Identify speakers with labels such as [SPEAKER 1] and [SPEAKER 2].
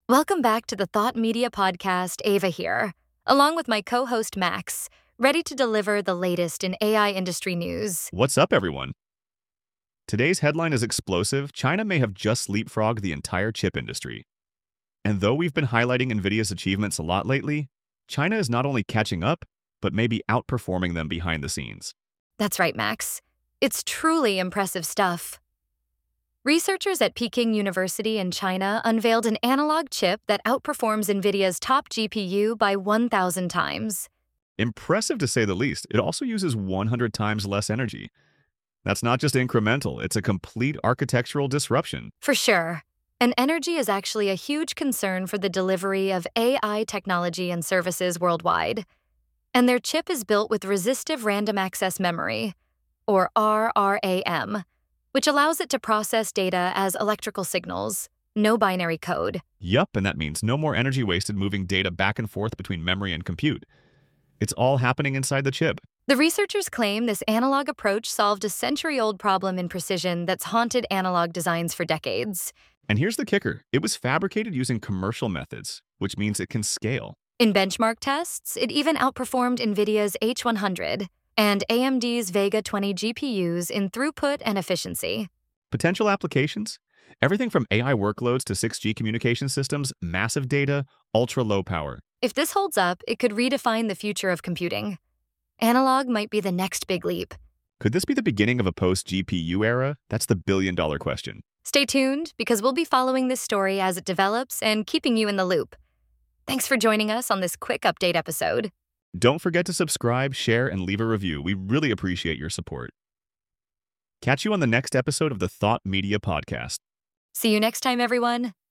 [SPEAKER 1] Welcome back to the Thought Media Podcast. Ava here, along with my co-host Max, ready to deliver the latest in AI industry news.
[SPEAKER 2] What's up, everyone? Today's headline is explosive. China may have just leapfrogged the entire chip industry. And though we've been highlighting NVIDIA's achievements a lot lately, China is not only catching up, but maybe outperforming them behind the scenes.
[SPEAKER 1] That's right, Max. It's truly impressive stuff. Researchers at Peking University in China unveiled an analog chip that outperforms NVIDIA's top GPU by 1,000 times.
[SPEAKER 2] Impressive to say the least. It also uses 100 times less energy. That's not just incremental, it's a complete architectural disruption.
[SPEAKER 1] For sure. And energy is actually a huge concern for the delivery of AI technology and services worldwide. And their chip is built with resistive random access memory, or RRAM, which allows it to process data as electrical signals, no binary code.
[SPEAKER 2] Yup, and that means no more energy wasted moving data back and forth between memory and compute. It's all happening inside the chip.
[SPEAKER 1] The researchers claim this analog approach solved a century-old problem in precision that's haunted analog designs for decades.
[SPEAKER 2] And here's the kicker. It was fabricated using commercial methods, which means it can scale.
[SPEAKER 1] In benchmark tests, it even outperformed NVIDIA's H100 and AMD's Vega 20 GPUs in throughput and efficiency.
[SPEAKER 2] Potential applications? Everything from AI workloads to 6G communication systems, massive data, ultra-low power.
[SPEAKER 1] If this holds up, it could redefine the future of computing. Analog might be the next big leap.
[SPEAKER 2] Could this be the beginning of a post-GPU era? That's the billion-dollar question.
[SPEAKER 1] Stay tuned, because we'll be following this story as it develops and keeping you in the loop. Thanks for joining us on this quick update episode.
[SPEAKER 2] Don't forget to subscribe, share, and leave a review. We really appreciate your support. Catch you on the next episode of the Thought Media Podcast.
[SPEAKER 1] See you next time, everyone.